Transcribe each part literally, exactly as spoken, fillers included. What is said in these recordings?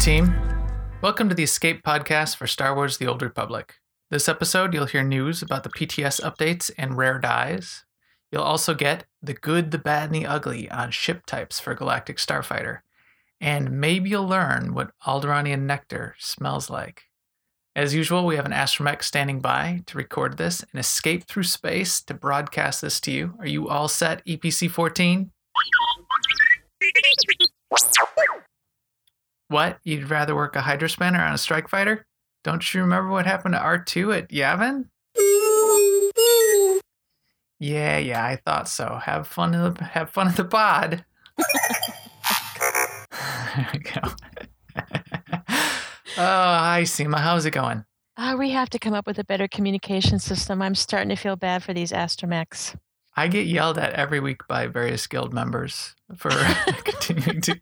team. Welcome to the Escape Podcast for Star Wars The Old Republic. This episode, you'll hear news about the P T S updates and rare dies. You'll also get the good, the bad, and the ugly on ship types for Galactic Starfighter. And maybe you'll learn what Alderaanian nectar smells like. As usual, we have an astromech standing by to record this and escape through space to broadcast this to you. Are you all set, E P C fourteen? What? You'd rather work a Hydrospanner on a strike fighter? Don't you remember what happened to R two at Yavin? Yeah, yeah, I thought so. Have fun in the have fun at the pod. There we go. Oh, hi, Seema. How's it going? Uh, we have to come up with a better communication system. I'm starting to feel bad for these astromechs. I get yelled at every week by various guild members for continuing to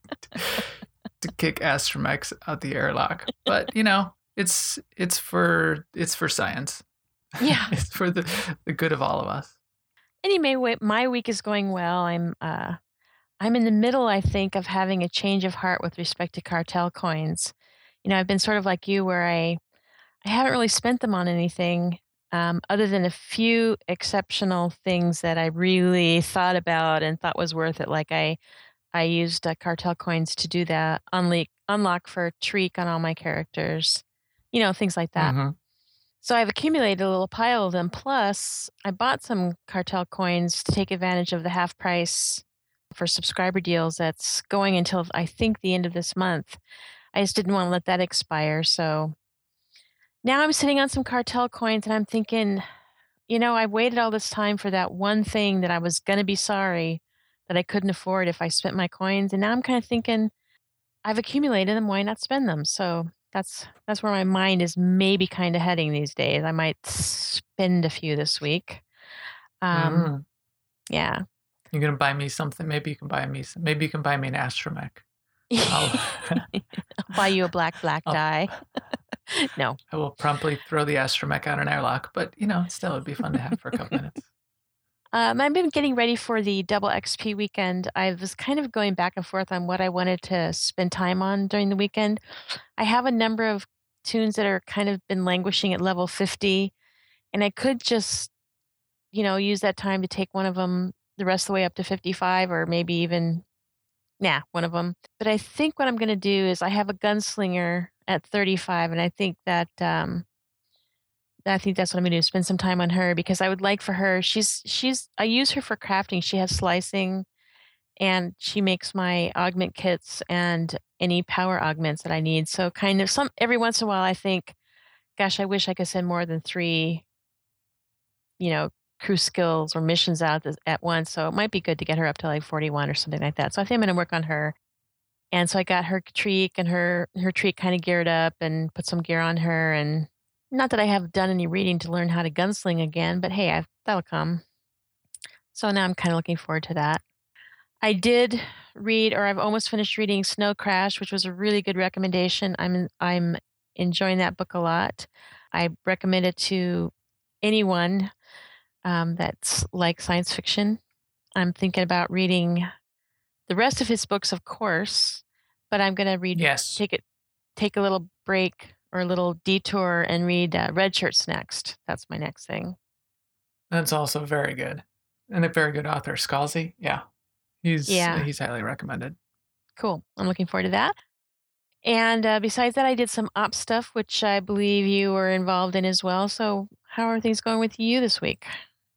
to kick astromechs out the airlock. But you know, it's it's for it's for science. Yeah, It's for the the good of all of us. Anyway, my week is going well. I'm uh, I'm in the middle, I think, of having a change of heart with respect to cartel coins. You know, I've been sort of like you, where I I haven't really spent them on anything um, other than a few exceptional things that I really thought about and thought was worth it. Like I I used uh, cartel coins to do that unlock unlock for Treek on all my characters. You know, things like that. Mm-hmm. So I've accumulated a little pile of them. Plus, I bought some cartel coins to take advantage of the half price for subscriber deals that's going until I think the end of this month. I just didn't want to let that expire. So now I'm sitting on some cartel coins and I'm thinking, you know, I waited all this time for that one thing that I was going to be sorry that I couldn't afford if I spent my coins. And now I'm kind of thinking, I've accumulated them. Why not spend them? So that's that's where my mind is maybe kind of heading these days. I might spend a few this week. Um, Mm-hmm. Yeah. You're gonna buy me something. Maybe you can buy me. Some, maybe you can buy me an astromech. I'll, I'll buy you a black, black I'll, die. No. I will promptly throw the astromech on an airlock. But you know, still, it'd be fun to have for a couple minutes. Um, I've been getting ready for the double X P weekend. I was kind of going back and forth on what I wanted to spend time on during the weekend. I have a number of tunes that are kind of been languishing at level fifty, and I could just, you know, use that time to take one of them the rest of the way up to fifty-five, or maybe even, nah, one of them. But I think what I'm going to do is I have a gunslinger at thirty-five, and I think that um, I think that's what I'm going to do, spend some time on her, because I would like for her, she's, she's, I use her for crafting. She has slicing and she makes my augment kits and any power augments that I need. So kind of some, every once in a while I think, gosh, I wish I could send more than three, you know, crew skills or missions out th- at once. So it might be good to get her up to like forty-one or something like that. So I think I'm going to work on her. And so I got her Treek and her, her Treek kind of geared up and put some gear on her. And not that I have done any reading to learn how to gunsling again, but hey, I, that'll come. So now I'm kind of looking forward to that. I did read, or I've almost finished reading Snow Crash, which was a really good recommendation. I'm I'm enjoying that book a lot. I recommend it to anyone um, that's like science fiction. I'm thinking about reading the rest of his books, of course, but I'm going to read. Yes. Take it, take a little break or a little detour and read uh, Red Shirts next. That's my next thing. That's also very good. And a very good author, Scalzi. Yeah. He's Yeah. he's highly recommended. Cool. I'm looking forward to that. And uh, besides that, I did some op stuff, which I believe you were involved in as well. So how are things going with you this week?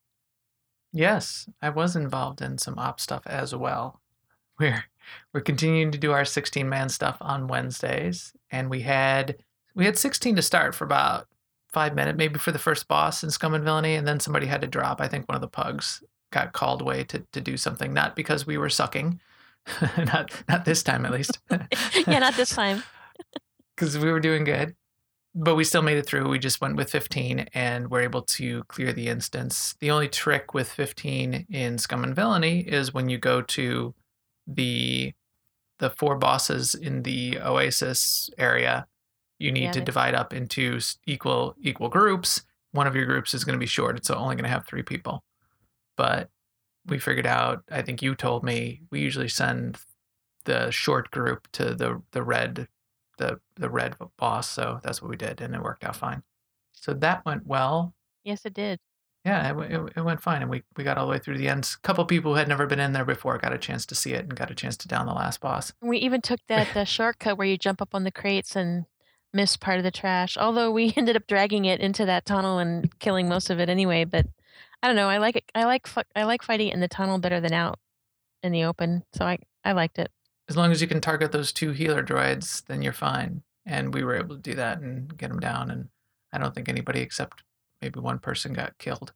Yes, I was involved in some op stuff as well. We're we're continuing to do our sixteen man stuff on Wednesdays, and we had we had sixteen to start for about five minutes, maybe for the first boss in Scum and Villainy, and then somebody had to drop. I think one of the pugs got called away to, to do something, not because we were sucking, not not this time at least. Yeah, not this time. Because we were doing good, but we still made it through. We just went with fifteen and were able to clear the instance. The only trick with fifteen in Scum and Villainy is when you go to the the four bosses in the Oasis area, you need Yeah, to they- divide up into s- equal equal groups. One of your groups is going to be short. It's only going to have three people. But we figured out, I think you told me, we usually send the short group to the the red the the red boss, so that's what we did, and it worked out fine. So that went well. Yes, it did. Yeah, it, it, it went fine, and we, we got all the way through the end. A couple people who had never been in there before got a chance to see it and got a chance to down the last boss. We even took that uh, shortcut where you jump up on the crates and miss part of the trash. Although we ended up dragging it into that tunnel and killing most of it anyway. But I don't know. I like it. I like fu- I like fighting in the tunnel better than out in the open. So I I liked it. As long as you can target those two healer droids, then you're fine. And we were able to do that and get them down. And I don't think anybody except maybe one person got killed.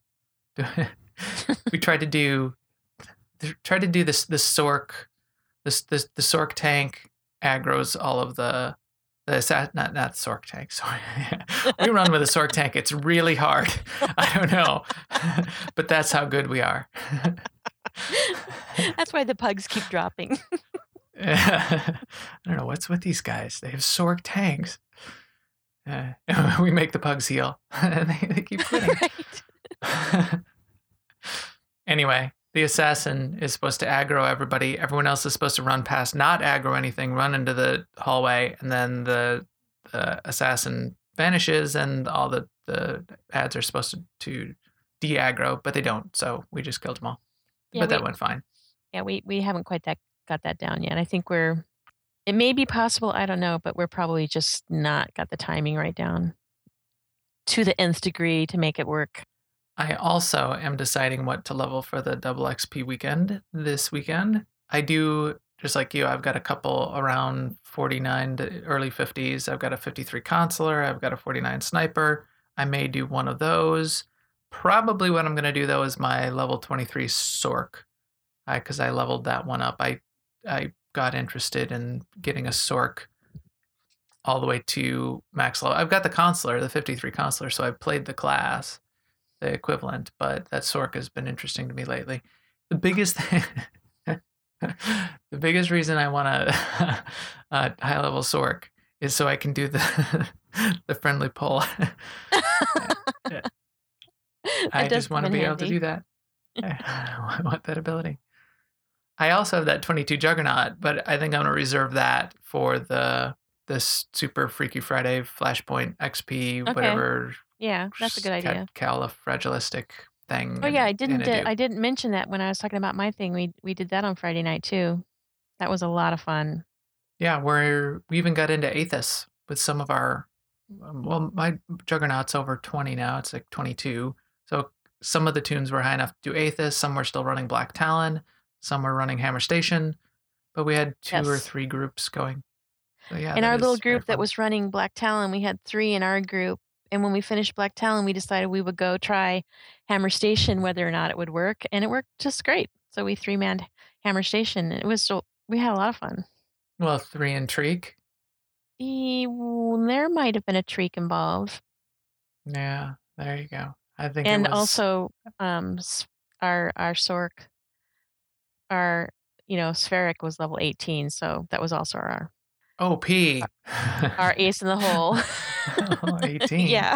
We tried to do tried to do this the Sork this this the Sork tank aggroes all of the the not not Sork tank, sorry. We run with a Sork tank. It's really hard. I don't know. But that's how good we are. That's why the pugs keep dropping. I don't know what's with these guys. They have Sork tanks. Uh, we make the pugs heal. they, they keep quitting. Right. Anyway, the assassin is supposed to aggro everybody. Everyone else is supposed to run past, not aggro anything, run into the hallway, and then the, the assassin vanishes, and all the, the ads are supposed to, to de-aggro, but they don't, so we just killed them all. Yeah, but we, that went fine. Yeah, we, we haven't quite that got that down yet. I think we're, it may be possible, I don't know, but we're probably just not got the timing right down to the nth degree to make it work. I also am deciding what to level for the double X P weekend this weekend. I do, just like you, I've got a couple around forty-nine to early fifties. I've got a fifty-three consular. I've got a forty-nine sniper. I may do one of those. Probably what I'm going to do, though, is my level twenty-three Sork. Because I, I leveled that one up. I I got interested in getting a Sork all the way to max level. I've got the consular, the fifty-three consular, so I've played the class. The equivalent, but that Sork has been interesting to me lately. The biggest thing, the biggest reason I want a, a high level Sork is so I can do the the friendly pull. I just want to be handy. able to do that. I want that ability. I also have that twenty-two Juggernaut, but I think I'm going to reserve that for the this Super Freaky Friday Flashpoint X P, okay. whatever. Yeah, that's a good idea. Califragilistic thing. Oh yeah, I didn't. Uh, I didn't mention that when I was talking about my thing. We we did that on Friday night too. That was a lot of fun. Yeah, we're we even got into Aethys with some of our. Well, my Juggernaut's over twenty now. It's like twenty-two. So some of the tunes were high enough to do Aethys. Some were still running Black Talon. Some were running Hammer Station. But we had two yes. or three groups going. So yeah. In our little group that was running Black Talon, we had three in our group. And when we finished Black Talon, we decided we would go try Hammer Station, whether or not it would work. And it worked just great. So we three-manned Hammer Station. It was still, we had a lot of fun. Well, three in Treek? E, well, there might have been a Treek involved. Yeah, there you go. I think And it was... also um, our, our Sork, our, you know, Spheric was level eighteen. So that was also our... O P. Our ace in the hole. Oh, eighteen. Yeah.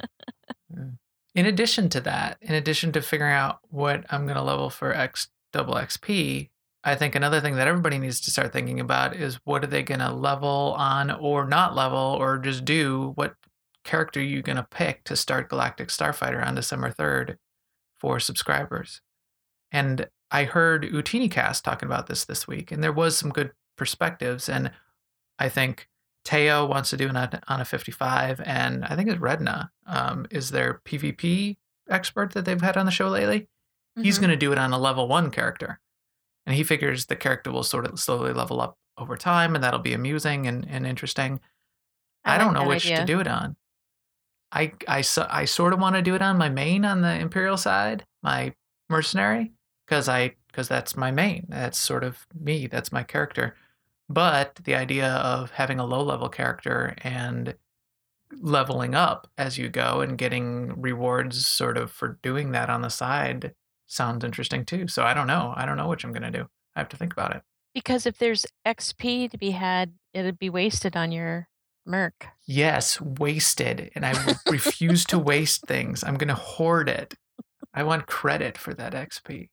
In addition to that, in addition to figuring out what I'm going to level for X double X P, I think another thing that everybody needs to start thinking about is what are they going to level on or not level or just do? What character are you going to pick to start Galactic Starfighter on December third for subscribers? And I heard UtiniCast talking about this this week, and there was some good perspectives. And I think Teo wants to do it on a fifty-five, and I think it's Redna um, is their PvP expert that they've had on the show lately. Mm-hmm. He's going to do it on a level one character, and he figures the character will sort of slowly level up over time, and that'll be amusing and, and interesting. I, I don't like know which idea. to do it on. I, I, I sort of want to do it on my main on the Imperial side, my mercenary, because I because that's my main. That's sort of me. That's my character. But the idea of having a low-level character and leveling up as you go and getting rewards sort of for doing that on the side sounds interesting too. So I don't know. I don't know which I'm going to do. I have to think about it. Because if there's X P to be had, it'd be wasted on your merc. Yes, wasted. And I refuse to waste things. I'm going to hoard it. I want credit for that X P.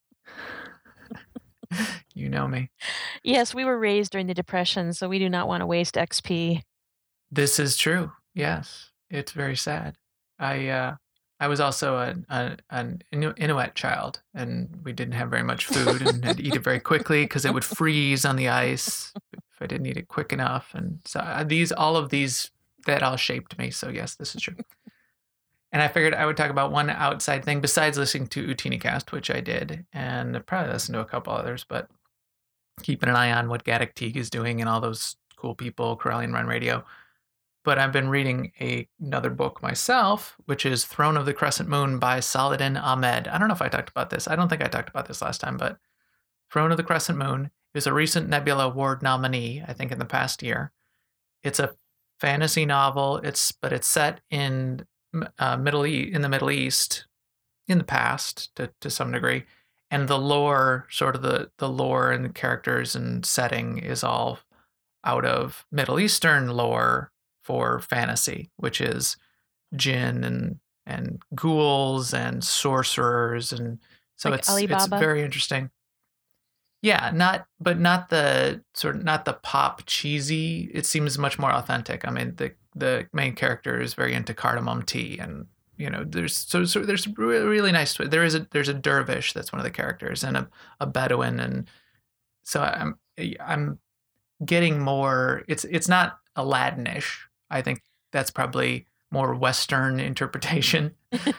You know me. Yes, we were raised during the Depression, so we do not want to waste X P. This is true. Yes, it's very sad. I uh, I was also a, a, an Inu- Inuit child, and we didn't have very much food, and had to eat it very quickly because it would freeze on the ice if I didn't eat it quick enough. And so uh, these, all of these, that all shaped me. So yes, this is true. And I figured I would talk about one outside thing besides listening to UtiniCast, which I did, and probably listened to a couple others, but keeping an eye on what Gaddock Teague is doing and all those cool people, Corellian Run Radio. But I've been reading a, another book myself, which is Throne of the Crescent Moon by Saladin Ahmed. I don't know if I talked about this. I don't think I talked about this last time, but Throne of the Crescent Moon is a recent Nebula Award nominee, I think in the past year. It's a fantasy novel. It's but it's set in uh, Middle e- in the Middle East in the past to, to some degree, and the lore, sort of the the lore and the characters and setting is all out of Middle Eastern lore for fantasy, which is jinn and and ghouls and sorcerers, and so Like it's Alibaba? it's very interesting. Yeah, not but not the sort of not the pop cheesy. It seems much more authentic. I mean, the the main character is very into cardamom tea, and you know, there's so, so there's really, really nice. There is a there's a dervish that's one of the characters, and a, a Bedouin, and so I'm I'm getting more. It's it's not Aladdin-ish. I think that's probably more Western interpretation.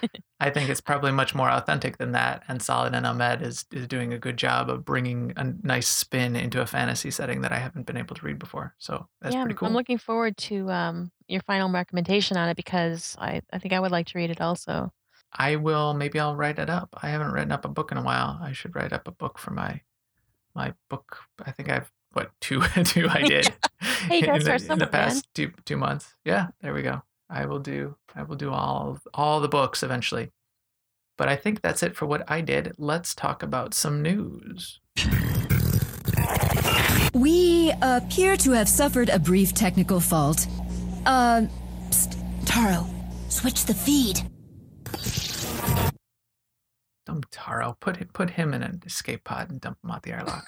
I think it's probably much more authentic than that. And Saladin Ahmed is, is doing a good job of bringing a nice spin into a fantasy setting that I haven't been able to read before. So that's Yeah, pretty I'm cool. I'm looking forward to um, your final recommendation on it because I, I think I would like to read it also. I will, maybe I'll write it up. I haven't written up a book in a while. I should write up a book for my my book. I think I've, what, two, two I did Hey, you gotta in, start the, in the somewhere, man. past two, two months. Yeah, there we go. I will do, I will do all, all the books eventually. But I think that's it for what I did. Let's talk about some news. We appear to have suffered a brief technical fault. Uh, psst, Taro, switch the feed. Dump Taro. Put him, put him in an escape pod and dump him out the airlock.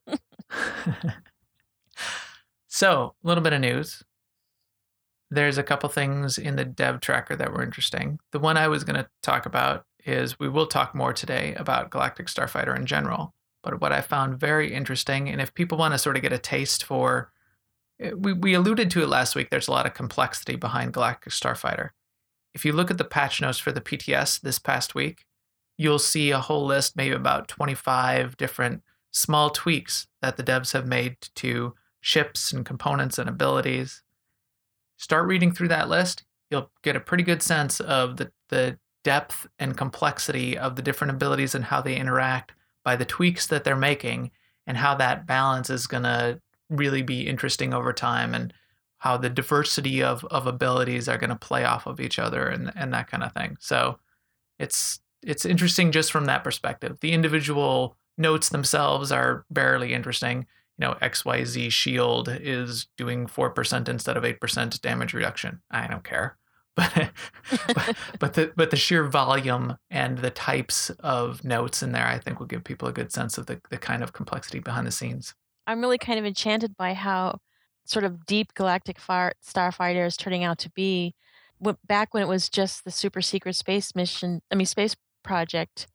So, a little bit of news. There's a couple things in the dev tracker that were interesting. The one I was going to talk about is we will talk more today about Galactic Starfighter in general. But what I found very interesting, and if people want to sort of get a taste for, we, we alluded to it last week, there's a lot of complexity behind Galactic Starfighter. If you look at the patch notes for the P T S this past week, you'll see a whole list, maybe about twenty-five different small tweaks that the devs have made to ships and components and abilities. Start reading through that list. You'll get a pretty good sense of the, the depth and complexity of the different abilities and how they interact by the tweaks that they're making, and how that balance is going to really be interesting over time, and how the diversity of, of abilities are going to play off of each other, and, and that kind of thing. So it's it's interesting just from that perspective. The individual notes themselves are barely interesting. You know, X Y Z shield is doing four percent instead of eight percent damage reduction. I don't care. But, but but the but the sheer volume and the types of notes in there, I think, will give people a good sense of the, the kind of complexity behind the scenes. I'm really kind of enchanted by how sort of deep Galactic Fire, Starfighter is turning out to be. Wh- Back when it was just the super secret space mission, I mean space project,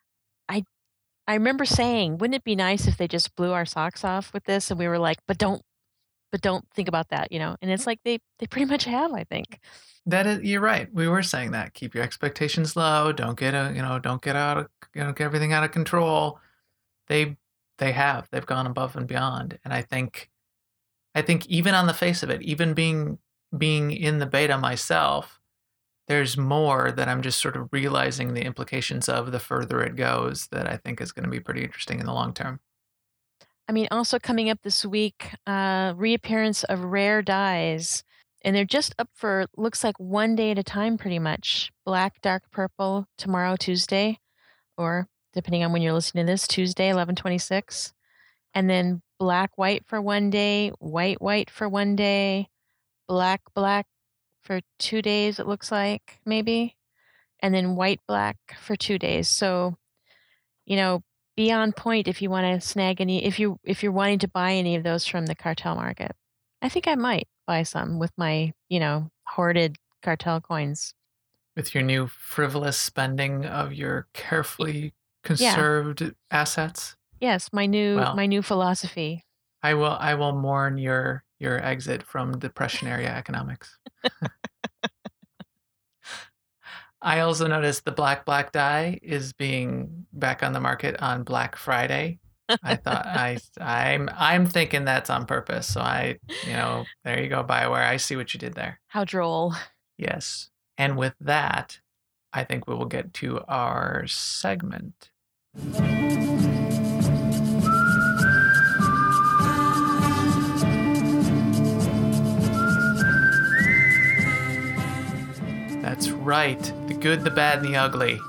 I I remember saying, wouldn't it be nice if they just blew our socks off with this? And we were like, but don't, but don't think about that, you know. And it's like they they pretty much have, I think. That is, you're right. We were saying that. Keep your expectations low. Don't get a, you know, don't get out of, you know, get everything out of control. They, they have. They've gone above and beyond. And I think, I think even on the face of it, even being being in the beta myself, there's more that I'm just sort of realizing the implications of the further it goes that I think is going to be pretty interesting in the long term. I mean, also coming up this week, uh, reappearance of rare dyes. And they're just up for, looks like one day at a time, pretty much. Black, dark purple tomorrow, Tuesday, or depending on when you're listening to this, Tuesday, eleven twenty-six. And then black, white for one day, white, white for one day, black, black for two days, it looks like, maybe. And then white, black for two days. So, you know, be on point if you want to snag any, if you if you're wanting to buy any of those from the cartel market. I think I might. buy some with my, you know, hoarded cartel coins. With your new frivolous spending of your carefully Yeah. conserved assets. Yes, my new Well, my new philosophy. I will I will mourn your your exit from depression era economics. I also noticed the black black dye is being back on the market on Black Friday. I thought I I'm I'm thinking that's on purpose. So I, you know, there you go, BioWare. I see what you did there. How droll. Yes. And with that, I think we will get to our segment. That's right. The good, the bad, and the ugly.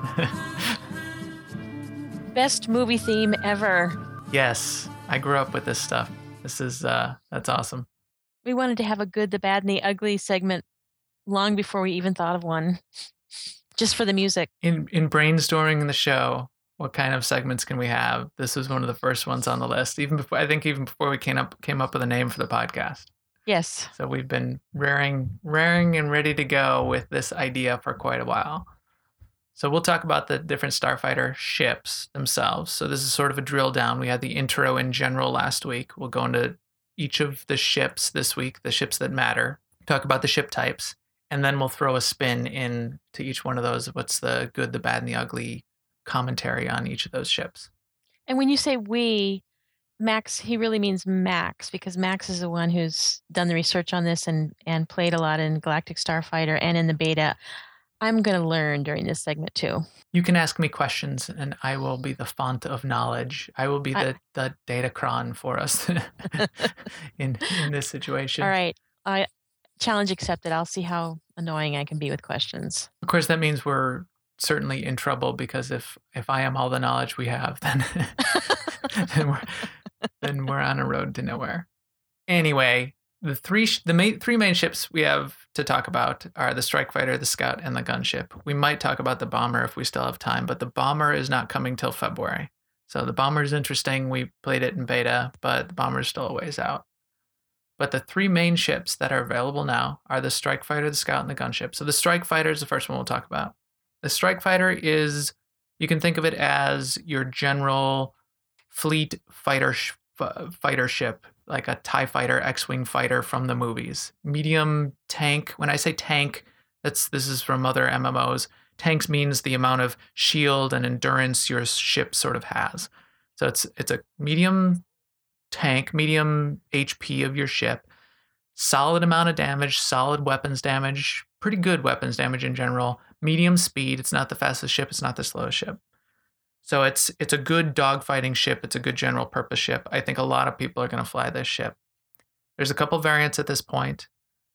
Best movie theme ever. Yes. I grew up with this stuff. This is, uh, that's awesome. We wanted to have a good, the bad, and the ugly segment long before we even thought of one. Just for the music. In in brainstorming the show, what kind of segments can we have? This was one of the first ones on the list. Even before, I think even before we came up came up with a name for the podcast. Yes. So we've been raring, raring and ready to go with this idea for quite a while. So we'll talk about the different Starfighter ships themselves. So this is sort of a drill down. We had the intro in general last week. We'll go into each of the ships this week, the ships that matter, talk about the ship types, and then we'll throw a spin in to each one of those. What's the good, the bad, and the ugly commentary on each of those ships. And when you say we, Max, he really means Max, because Max is the one who's done the research on this and, and played a lot in Galactic Starfighter and in the beta. I'm going to learn during this segment too. You can ask me questions and I will be the font of knowledge. I will be the, I, the datacron for us in, in this situation. All right. I challenge accepted. I'll see how annoying I can be with questions. Of course, that means we're certainly in trouble, because if, if I am all the knowledge we have, then, then we're then we're on a road to nowhere. Anyway, the three sh- the main three main ships we have to talk about are the Strike Fighter, the Scout, and the Gunship. We might talk about the Bomber if we still have time, but the Bomber is not coming till February. So the Bomber is interesting. We played it in beta, but the Bomber is still a ways out. But the three main ships that are available now are the Strike Fighter, the Scout, and the Gunship. So the Strike Fighter is the first one we'll talk about. The Strike Fighter is, you can think of it as your general fleet fighter sh- f- fighter ship, like a TIE fighter, X-Wing fighter from the movies. Medium tank. When I say tank, that's this is from other M M Os. Tanks means the amount of shield and endurance your ship sort of has. So it's it's a medium tank, medium H P of your ship. Solid amount of damage, solid weapons damage, pretty good weapons damage in general. Medium speed. It's not the fastest ship. It's not the slowest ship. So it's it's a good dogfighting ship. It's a good general purpose ship. I think a lot of people are going to fly this ship. There's a couple variants at this point.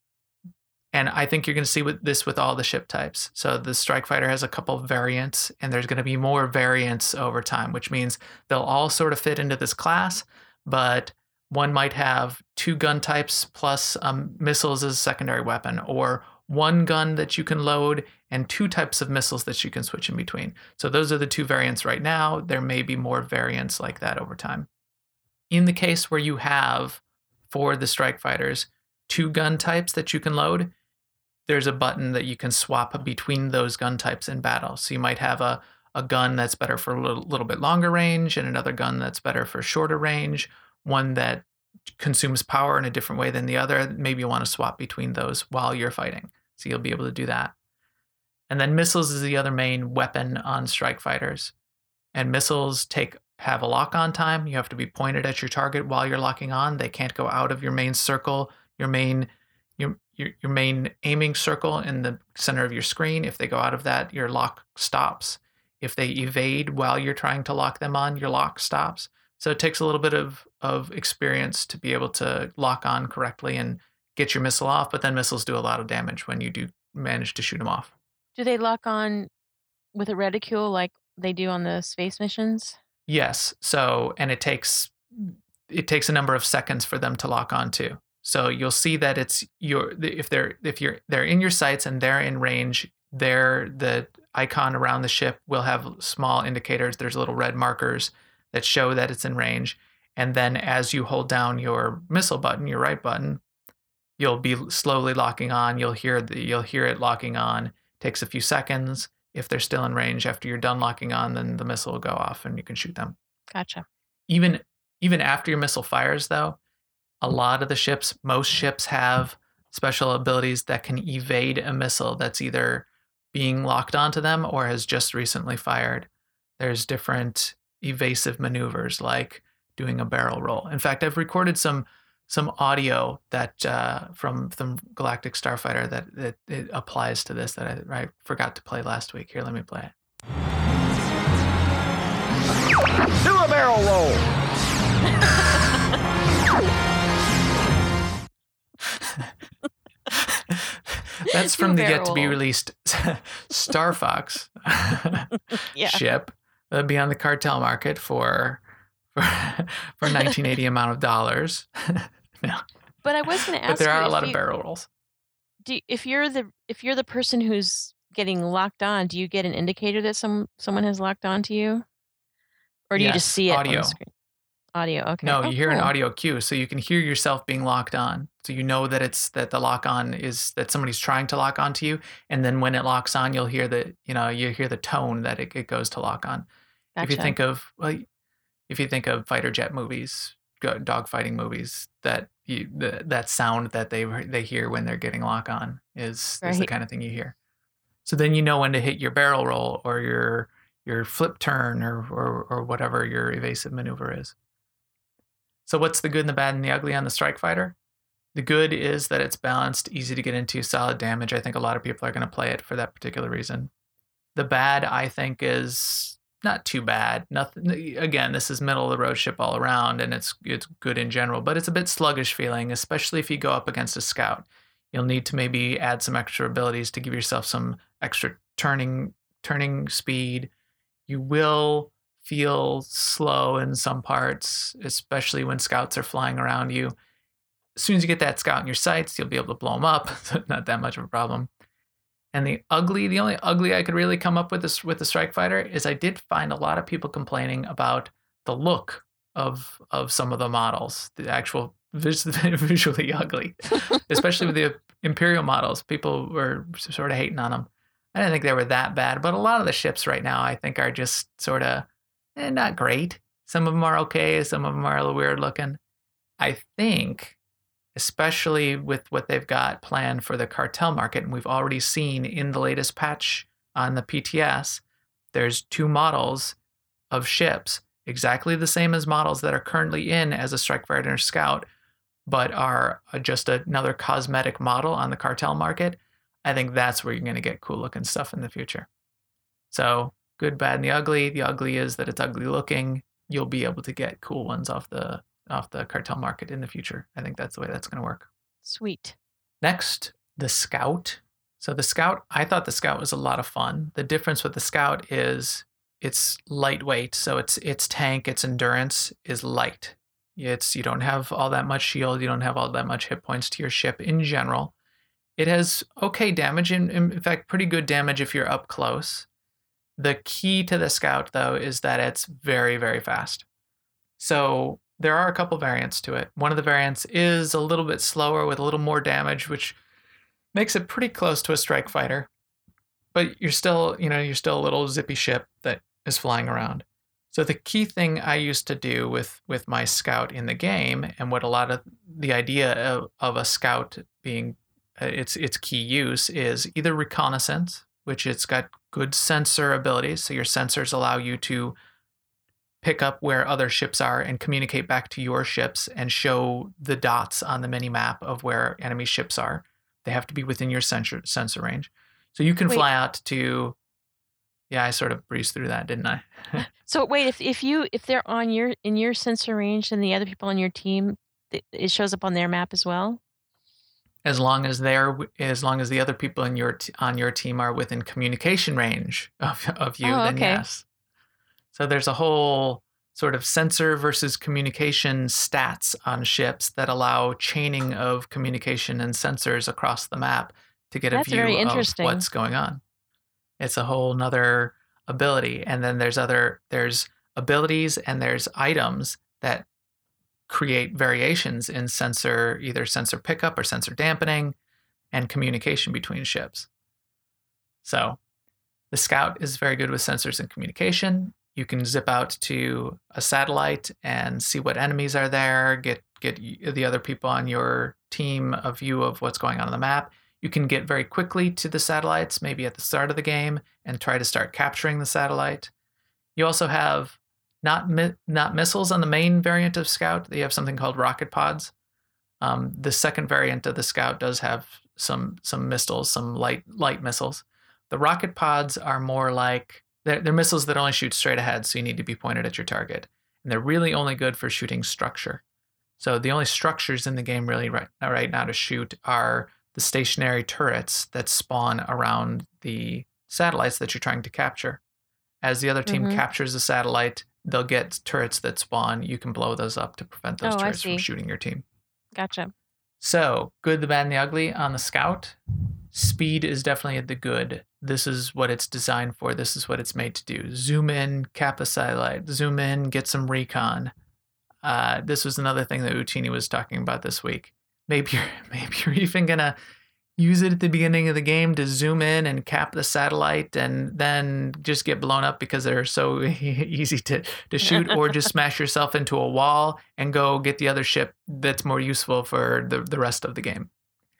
And I think you're going to see with this with all the ship types. So the Strike Fighter has a couple variants, and there's going to be more variants over time, which means they'll all sort of fit into this class, but one might have two gun types plus um, missiles as a secondary weapon, or one gun that you can load and two types of missiles that you can switch in between. So those are the two variants right now. There may be more variants like that over time. In the case where you have, for the Strike Fighters, two gun types that you can load, there's a button that you can swap between those gun types in battle. So you might have a, a gun that's better for a little, little bit longer range and another gun that's better for shorter range, one that consumes power in a different way than the other. Maybe you want to swap between those while you're fighting. So you'll be able to do that. And then missiles is the other main weapon on Strike Fighters. And missiles take have a lock-on time. You have to be pointed at your target while you're locking on. They can't go out of your main circle, your main your your, your main aiming circle in the center of your screen. If they go out of that, your lock stops. If they evade while you're trying to lock them on, your lock stops. So it takes a little bit of, of experience to be able to lock on correctly and get your missile off, but then missiles do a lot of damage when you do manage to shoot them off. Do they lock on with a reticule like they do on the space missions? Yes. So, and it takes it takes a number of seconds for them to lock on too. So you'll see that it's your if they're if you're they're in your sights and they're in range, they're the icon around the ship will have small indicators. There's little red markers that show that it's in range. And then as you hold down your missile button, your right button, you'll be slowly locking on. You'll hear the, you'll hear it locking on. Takes a few seconds. If they're still in range after you're done locking on, then the missile will go off and you can shoot them. Gotcha. Even even after your missile fires, though, a lot of the ships, most ships have special abilities that can evade a missile that's either being locked onto them or has just recently fired. There's different evasive maneuvers like doing a barrel roll. In fact, I've recorded some some audio that uh, from from Galactic Starfighter that, that it applies to this that I, I forgot to play last week. Here, let me play it. Do a barrel roll. That's from the yet to be released Star Fox yeah. ship. That'll be on the cartel market for for, for nineteen eighty amount of dollars. No. But I was going to ask. But there are you a lot you, of barrel rolls. Do if you're the if you're the person who's getting locked on, do you get an indicator that some someone has locked on to you, or do yes, you just see it audio. on the screen? Audio. Okay. No, oh, you hear cool. an audio cue, so you can hear yourself being locked on. So you know that it's that the lock on is that somebody's trying to lock onto you, and then when it locks on, you'll hear the you know you hear the tone that it, it goes to lock on. Gotcha. If you think of well, if you think of fighter jet movies, dogfighting movies, that you the, that sound that they they hear when they're getting lock on is, right. is the kind of thing you hear. So then you know when to hit your barrel roll or your your flip turn or or or whatever your evasive maneuver is. So what's the good and the bad and the ugly on the Strike Fighter? The good is that it's balanced, easy to get into, solid damage. I think a lot of people are going to play it for that particular reason. The bad, I think, is not too bad. Nothing. Again, this is middle of the road ship all around, and it's it's good in general, but it's a bit sluggish feeling, especially if you go up against a scout. You'll need to maybe add some extra abilities to give yourself some extra turning turning speed. You will feel slow in some parts, especially when scouts are flying around you. As soon as you get that scout in your sights, you'll be able to blow them up. So not that much of a problem. And the ugly, the only ugly I could really come up with this with the Strike Fighter is I did find a lot of people complaining about the look of of some of the models, the actual vis- visually ugly, especially with the Imperial models. People were sort of hating on them. I didn't think they were that bad, but a lot of the ships right now I think are just sort of eh, not great. Some of them are okay, some of them are a little weird looking. I think, especially with what they've got planned for the cartel market, and we've already seen in the latest patch on the P T S, there's two models of ships, exactly the same as models that are currently in as a Strike Fighter and Scout, but are just another cosmetic model on the cartel market. I think that's where you're going to get cool looking stuff in the future. So good, bad, and the ugly. The ugly is that it's ugly looking. You'll be able to get cool ones off the off the cartel market in the future. I think that's the way that's going to work. Sweet. Next, the Scout. So the Scout, I thought the Scout was a lot of fun. The difference with the Scout is it's lightweight. So its its tank, its endurance is light. It's you don't have all that much shield. You don't have all that much hit points to your ship in general. It has okay damage, in, in fact, pretty good damage if you're up close. The key to the Scout, though, is that it's very, very fast. So there are a couple variants to it. One of the variants is a little bit slower with a little more damage, which makes it pretty close to a Strike Fighter. But you're still, you know, you're still a little zippy ship that is flying around. So the key thing I used to do with, with my Scout in the game, and what a lot of the idea of, of a Scout being uh, its its key use is either reconnaissance, which it's got good sensor abilities. So your sensors allow you to pick up where other ships are and communicate back to your ships and show the dots on the mini map of where enemy ships are. They have to be within your sensor sensor range. So you can Wait. fly out to, yeah, I sort of breezed through that, didn't I? So wait, if if you if they're on your in your sensor range, then the other people on your team, it, it shows up on their map as well. As long as they're, as long as the other people in your t- on your team are within communication range of of you, Oh, then okay. yes. So there's a whole sort of sensor versus communication stats on ships that allow chaining of communication and sensors across the map to get a That's view very of interesting. what's going on. It's a whole nother ability. And then there's other, there's abilities and there's items that create variations in sensor, either sensor pickup or sensor dampening, and communication between ships. So the Scout is very good with sensors and communication. You can zip out to a satellite and see what enemies are there, get get the other people on your team a view of what's going on on the map. You can get very quickly to the satellites, maybe at the start of the game, and try to start capturing the satellite. You also have not mi- not missiles on the main variant of Scout. You have something called rocket pods. Um, the second variant of the Scout does have some some missiles, some light light missiles. The rocket pods are more like, they're, they're missiles that only shoot straight ahead, so you need to be pointed at your target. And they're really only good for shooting structure. So the only structures in the game really right, right now to shoot are the stationary turrets that spawn around the satellites that you're trying to capture. As the other team Mhm. captures the satellite, they'll get turrets that spawn. You can blow those up to prevent those Oh, I turrets from see. shooting your team. Gotcha. So, good, the bad, and the ugly on the Scout. Speed is definitely the good. This is what it's designed for. This is what it's made to do. Zoom in, cap a satellite. Zoom in, get some recon. Uh, this was another thing that Utini was talking about this week. Maybe you're, maybe you're even going to use it at the beginning of the game to zoom in and cap the satellite and then just get blown up because they're so easy to, to shoot, or just smash yourself into a wall and go get the other ship that's more useful for the, the rest of the game.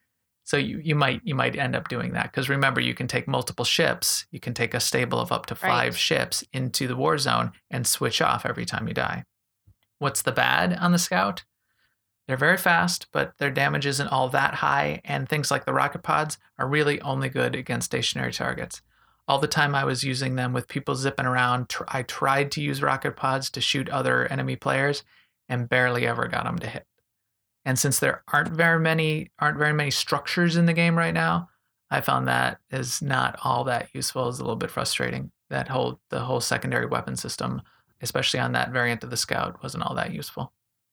So you, you might you might end up doing that, because remember, you can take multiple ships. You can take a stable of up to five Right. ships into the war zone and switch off every time you die. What's the bad on the Scout? They're very fast, but their damage isn't all that high, and things like the rocket pods are really only good against stationary targets. All the time I was using them with people zipping around, tr- I tried to use rocket pods to shoot other enemy players and barely ever got them to hit. And since there aren't very many aren't very many structures in the game right now, I found that is not all that useful. It's a little bit frustrating. That whole the whole secondary weapon system, especially on that variant of the Scout, wasn't all that useful.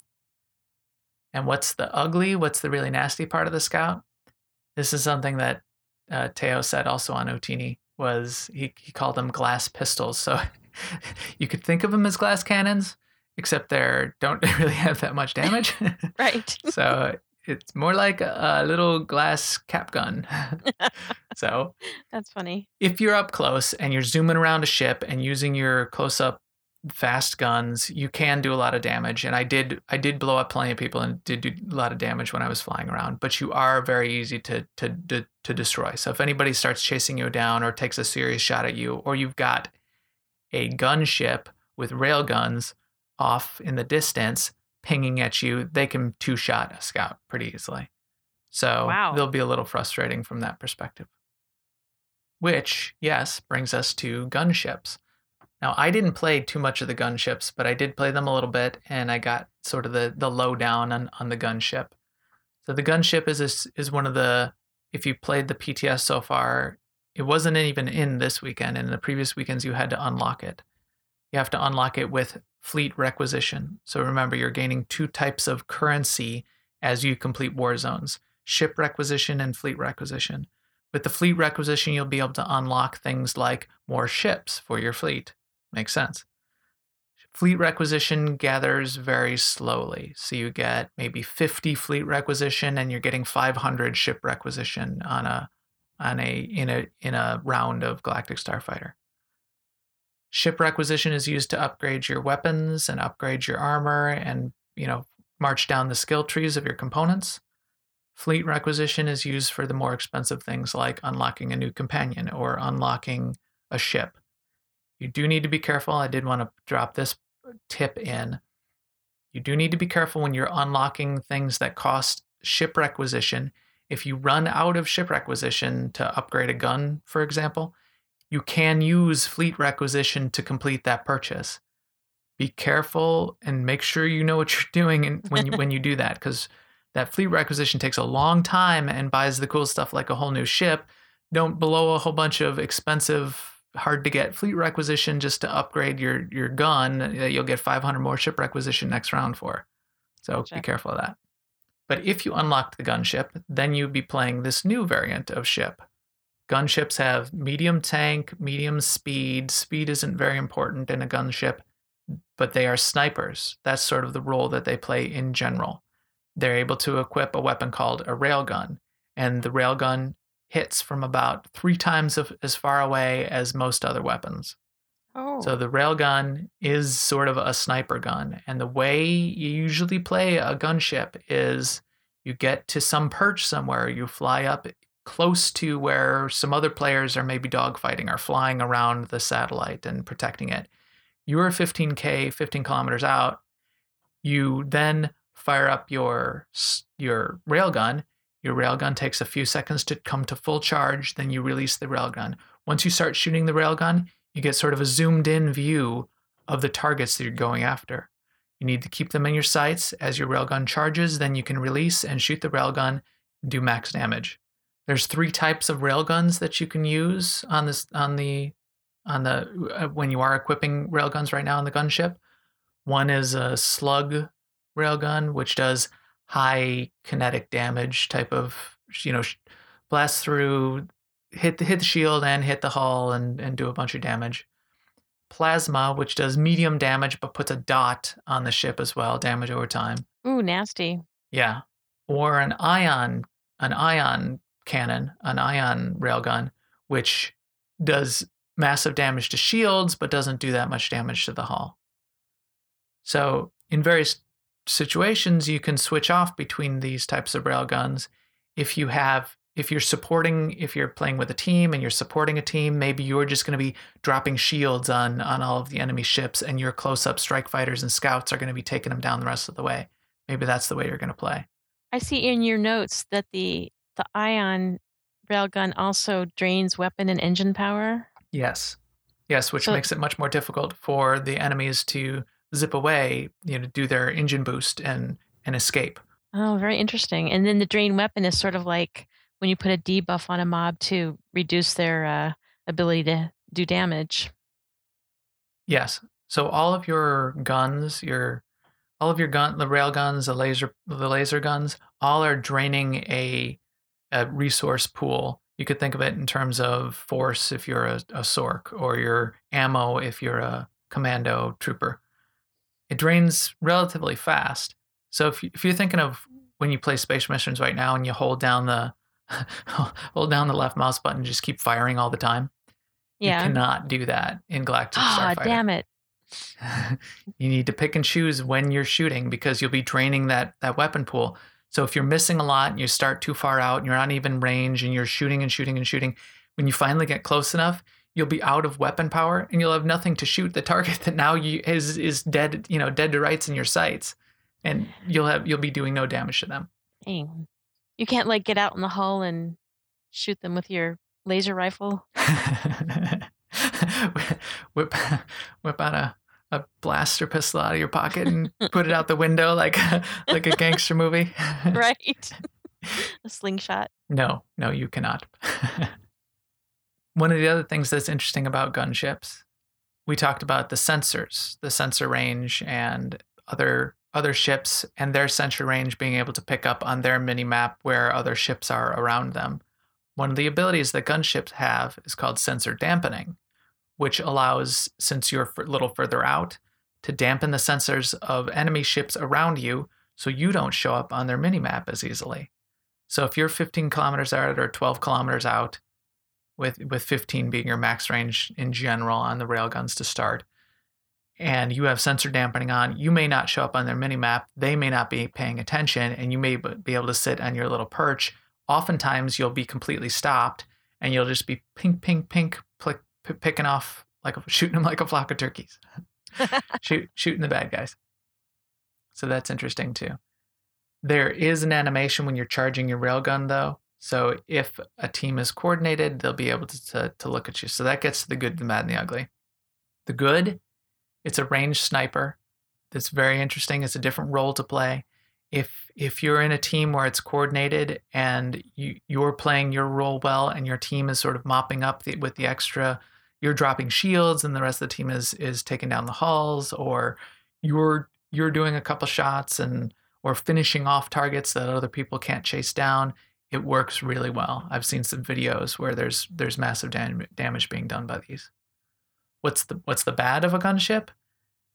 And what's the ugly, what's the really nasty part of the Scout? This is something that uh, Teo said also on Utini, was he, he called them glass pistols. So you could think of them as glass cannons, except they don't really have that much damage. Right. So it's more like a, a little glass cap gun. So That's funny. if you're up close and you're zooming around a ship and using your close-up fast guns, you can do a lot of damage. And I did I did blow up plenty of people and did do a lot of damage when I was flying around. But you are very easy to to to, to destroy. So if anybody starts chasing you down or takes a serious shot at you, or you've got a gunship with rail guns off in the distance pinging at you, they can two-shot a Scout pretty easily. So Wow. they'll be a little frustrating from that perspective. Which, yes, brings us to gunships. Now, I didn't play too much of the gunships, but I did play them a little bit, and I got sort of the, the lowdown on, on the gunship. So the gunship is a, is one of the, if you played the P T S so far, it wasn't even in this weekend. In the previous weekends, you had to unlock it. You have to unlock it with fleet requisition. So remember, you're gaining two types of currency as you complete war zones: ship requisition and fleet requisition. With the fleet requisition, you'll be able to unlock things like more ships for your fleet. Makes sense. Fleet requisition gathers very slowly. So you get maybe fifty fleet requisition and you're getting five hundred ship requisition on a on a in a in a round of Galactic Starfighter. Ship requisition is used to upgrade your weapons and upgrade your armor and, you know, march down the skill trees of your components. Fleet requisition is used for the more expensive things like unlocking a new companion or unlocking a ship. You do need to be careful. I did want to drop this tip in. You do need to be careful when you're unlocking things that cost ship requisition. If you run out of ship requisition to upgrade a gun, for example, you can use fleet requisition to complete that purchase. Be careful and make sure you know what you're doing when you, when you do that, because that fleet requisition takes a long time and buys the cool stuff like a whole new ship. Don't blow a whole bunch of expensive, hard to get fleet requisition just to upgrade your your gun that you'll get five hundred more ship requisition next round for. So Gotcha. be careful of that. But if you unlocked the gunship, then you'd be playing this new variant of ship. Gunships have medium tank, medium speed. Speed isn't very important in a gunship. but they are snipers. That's sort of the role that they play in general. They're able to equip a weapon called a railgun, and the railgun hits from about three times of, as far away as most other weapons. Oh. So the railgun is sort of a sniper gun, and the way you usually play a gunship is you get to some perch somewhere, you fly up close to where some other players are maybe dogfighting or flying around the satellite and protecting it. You're fifteen K, fifteen kilometers out. You then fire up your your railgun. Your railgun takes a few seconds to come to full charge. Then you release the railgun. Once you start shooting the railgun, you get sort of a zoomed in view of the targets that you're going after. You need to keep them in your sights. As your railgun charges, then you can release and shoot the railgun and do max damage. There's three types of railguns that you can use on this on the on the uh, when you are equipping railguns right now on the gunship. One is a slug railgun, which does high kinetic damage type of, you know, blast through, hit the hit the shield and hit the hull and and do a bunch of damage. Plasma, which does medium damage but puts a dot on the ship as well, damage over time. Ooh, nasty. Yeah. Or an ion, an ion cannon, an ion railgun, which does massive damage to shields but doesn't do that much damage to the hull. So in various situations, you can switch off between these types of railguns. If you have, if you're supporting, if you're playing with a team and you're supporting a team, maybe you're just going to be dropping shields on on all of the enemy ships, and your close-up strike fighters and scouts are going to be taking them down the rest of the way. Maybe that's the way you're going to play. I see in your notes that the the ion railgun also drains weapon and engine power. Yes, yes, which So- makes it much more difficult for the enemies to zip away, you know, do their engine boost and and escape. Oh, very interesting. And then the drain weapon is sort of like when you put a debuff on a mob to reduce their uh, ability to do damage. Yes. So all of your guns, your all of your gun, the rail guns, the laser, the laser guns, all are draining a a resource pool. You could think of it in terms of force if you're a, a Sork, or your ammo if you're a commando trooper. It drains relatively fast. So if you, if you're thinking of when you play space missions right now and you hold down the hold down the left mouse button, just keep firing all the time. Yeah. You cannot do that in Galactic Ah, Starfighter. damn it. You need to pick and choose when you're shooting, because you'll be draining that that weapon pool. So if you're missing a lot and you start too far out and you're not even range and you're shooting and shooting and shooting, when you finally get close enough, you'll be out of weapon power and you'll have nothing to shoot the target that now you, is is dead, you know, dead to rights in your sights, and you'll have you'll be doing no damage to them. Dang. You can't like get out in the hull and shoot them with your laser rifle. whip whip out a, a blaster pistol out of your pocket and put it out the window like a, like a gangster movie. Right. A slingshot. No, no, you cannot. One of the other things that's interesting about gunships, we talked about the sensors, the sensor range, and other other ships and their sensor range being able to pick up on their mini-map where other ships are around them. One of the abilities that gunships have is called sensor dampening, which allows, since you're a little further out, to dampen the sensors of enemy ships around you so you don't show up on their mini-map as easily. So if you're fifteen kilometers out or twelve kilometers out, with with fifteen being your max range in general on the railguns to start, and you have sensor dampening on, you may not show up on their mini-map, they may not be paying attention, and you may be able to sit on your little perch. Oftentimes you'll be completely stopped, and you'll just be pink, pink, pink, plick, p- picking off, like shooting them like a flock of turkeys. Shoot, shooting the bad guys. So that's interesting too. There is an animation when you're charging your railgun though. So if a team is coordinated, they'll be able to, to, to look at you. So that gets to the good, the bad, and the ugly. The good, it's a ranged sniper. That's very interesting. It's a different role to play. If if you're in a team where it's coordinated and you, you're playing your role well and your team is sort of mopping up the, with the extra, you're dropping shields and the rest of the team is is taking down the hulls, or you're you're doing a couple shots and or finishing off targets that other people can't chase down, it works really well. I've seen some videos where there's there's massive dam- damage being done by these. What's the what's the bad of a gunship?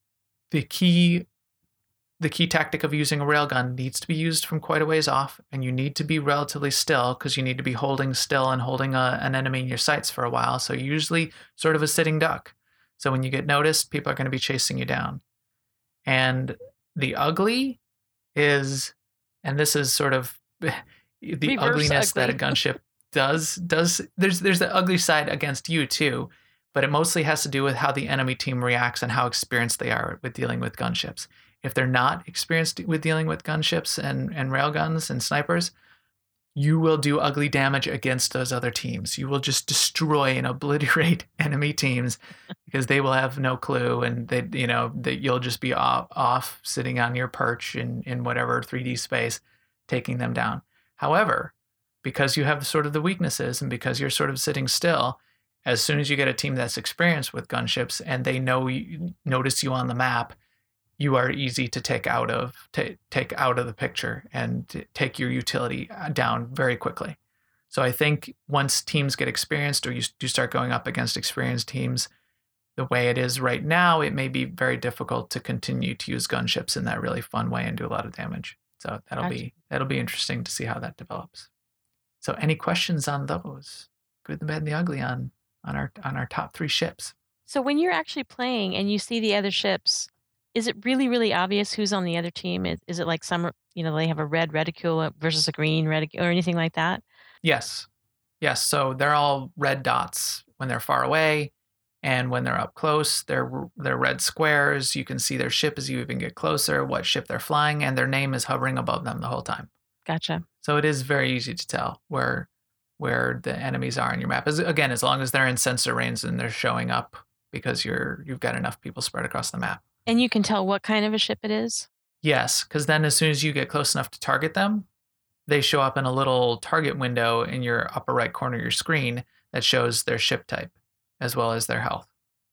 the key the key tactic of using a railgun needs to be used from quite a ways off, and you need to be relatively still because you need to be holding still and holding a, an enemy in your sights for a while. So usually sort of a sitting duck. So when you get noticed, people are going to be chasing you down. And the ugly is, and this is sort of the Reverse ugliness ugly. that a gunship does, does there's there's the ugly side against you too, but it mostly has to do with how the enemy team reacts and how experienced they are with dealing with gunships. If they're not experienced with dealing with gunships and, and railguns and snipers, you will do ugly damage against those other teams. You will just destroy and obliterate enemy teams because they will have no clue, and they, you know, that you'll just be off, off sitting on your perch in, in whatever three D space, taking them down. However, because you have sort of the weaknesses and because you're sort of sitting still, as soon as you get a team that's experienced with gunships and they know you, notice you on the map, you are easy to take out of t- take out of the picture and t- take your utility down very quickly. So I think once teams get experienced, or you do start going up against experienced teams, the way it is right now, it may be very difficult to continue to use gunships in that really fun way and do a lot of damage. So that'll Gotcha. be that'll be interesting to see how that develops. So any questions on those? Good, the bad, and the ugly on on our on our top three ships. So when you're actually playing and you see the other ships, is it really, really obvious who's on the other team? Is, is it like some, you know, they have a red reticule versus a green reticule or anything like that? Yes. Yes. So they're all red dots when they're far away, and when they're up close, they're they're red squares. You can see their ship as you even get closer, what ship they're flying, and their name is hovering above them the whole time. Gotcha. So it is very easy to tell where where the enemies are on your map. As, again, as long as they're in sensor range and they're showing up because you're you've got enough people spread across the map. And you can tell what kind of a ship it is? Yes, because then as soon as you get close enough to target them, they show up in a little target window in your upper right corner of your screen that shows their ship type as well as their health.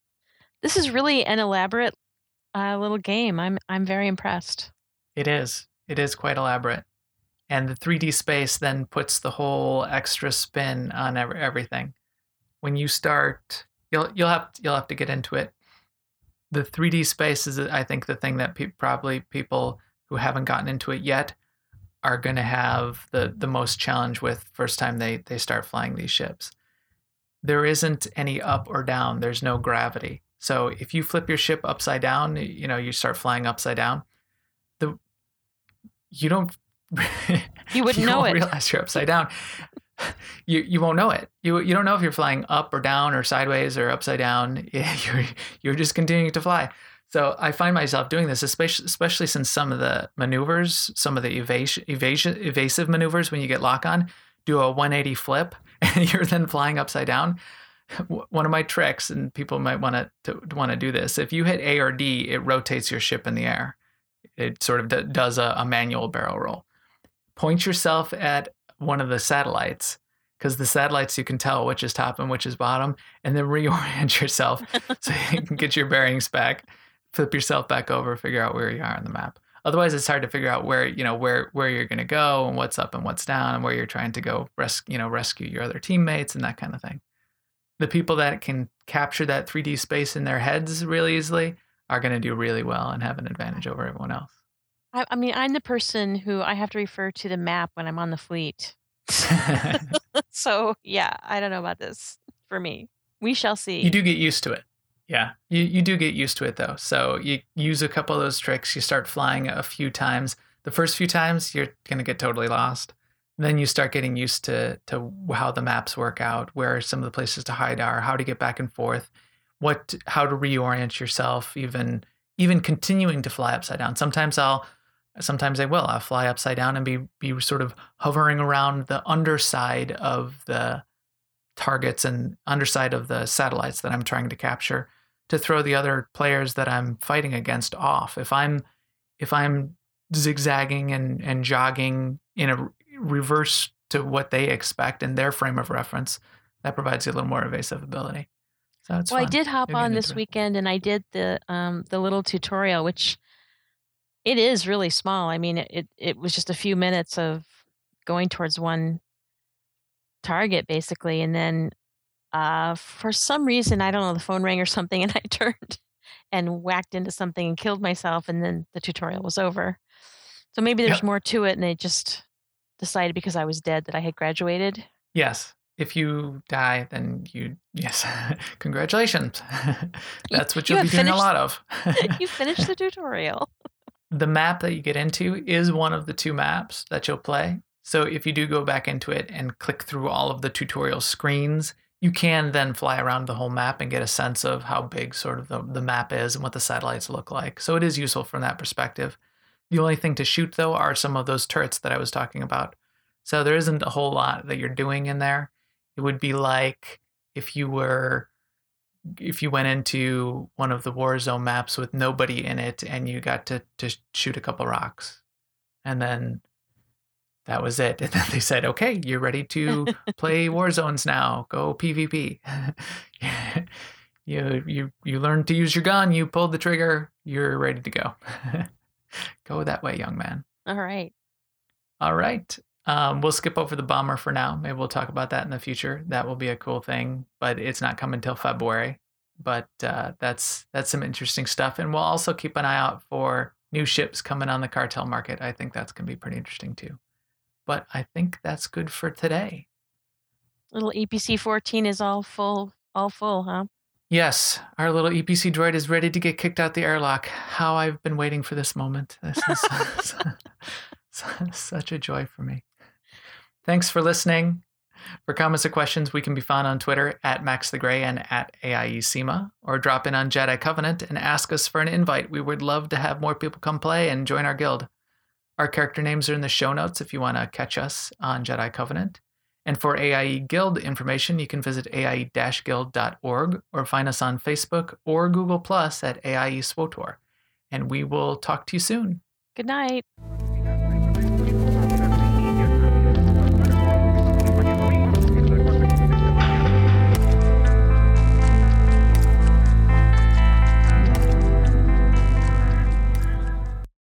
This is really an elaborate uh, little game. I'm I'm very impressed. It is. It is quite elaborate. And the three D space then puts the whole extra spin on ev- everything. When you start, you'll you'll have you'll have to get into it. The three D space is, I think, the thing that pe- probably people who haven't gotten into it yet are going to have the, the most challenge with first time they, they start flying these ships. There isn't any up or down. There's no gravity. So if you flip your ship upside down, you know, you start flying upside down, the you don't You wouldn't you know won't it. realize you're upside down. You you won't know it. You you don't know if you're flying up or down or sideways or upside down. You're you're just continuing to fly. So I find myself doing this, especially especially since some of the maneuvers, some of the evasion, evasion evasive maneuvers when you get lock on, do a one eighty flip and you're then flying upside down. One of my tricks, and people might want to want to do this, if you hit A or D, it rotates your ship in the air. It sort of d- does a, a manual barrel roll. Point yourself at one of the satellites, because the satellites you can tell which is top and which is bottom, and then reorient yourself so you can get your bearings back, flip yourself back over, figure out where you are on the map. Otherwise, it's hard to figure out where you know where where you're going to go and what's up and what's down and where you're trying to go res- you know rescue your other teammates and that kind of thing. The people that can capture that three D space in their heads really easily are going to do really well and have an advantage over everyone else. I, I mean, I'm the person who I have to refer to the map when I'm on the fleet. So, yeah, I don't know about this for me. We shall see. You do get used to it. Yeah, you, you do get used to it, though. So you use a couple of those tricks. You start flying a few times. The first few times, you're going to get totally lost. Then you start getting used to to how the maps work out, where some of the places to hide are, how to get back and forth, what how to reorient yourself, even even continuing to fly upside down. Sometimes I'll sometimes I will. I'll fly upside down and be be sort of hovering around the underside of the targets and underside of the satellites that I'm trying to capture to throw the other players that I'm fighting against off. If I'm if I'm zigzagging and, and jogging in a reverse to what they expect in their frame of reference, that provides you a little more evasive ability. So it's well, fun. I did hop You'll get on this into it. weekend and I did the um the little tutorial, which it is really small. I mean, it, it, it was just a few minutes of going towards one target basically, and then uh for some reason, I don't know, the phone rang or something, and I turned and whacked into something and killed myself, and then the tutorial was over. So maybe there's Yep. more to it, and they just decided because I was dead that I had graduated. Yes. If you die, then you, yes, congratulations. That's what You you'll be have doing a finished- lot of. You finished the tutorial. The map that you get into is one of the two maps that you'll play. So if you do go back into it and click through all of the tutorial screens, you can then fly around the whole map and get a sense of how big sort of the, the map is and what the satellites look like. So it is useful from that perspective. The only thing to shoot, though, are some of those turrets that I was talking about. So there isn't a whole lot that you're doing in there. It would be like if you were, if you went into one of the Warzone maps with nobody in it and you got to, to shoot a couple rocks. And then that was it. And then they said, okay, you're ready to play Warzones now. Go PvP. you, you, you learned to use your gun. You pulled the trigger. You're ready to go. Go that way, young man. All right. All right. Um, we'll skip over the bomber for now. Maybe we'll talk about that in the future. That will be a cool thing, but it's not coming till February. But uh, that's that's some interesting stuff. And we'll also keep an eye out for new ships coming on the cartel market. I think that's going to be pretty interesting too. But I think that's good for today. Little E P C fourteen is all full, all full, huh? Yes, our little E P C droid is ready to get kicked out the airlock. How I've been waiting for this moment. This is such a joy for me. Thanks for listening. For comments or questions, we can be found on Twitter at Max the Gray and at A I E SEMA, or drop in on Jedi Covenant and ask us for an invite. We would love to have more people come play and join our guild. Our character names are in the show notes if you want to catch us on Jedi Covenant. And for A I E Guild information, you can visit A I E guild dot org or find us on Facebook or Google Plus at A I E SWOTOR. And we will talk to you soon. Good night.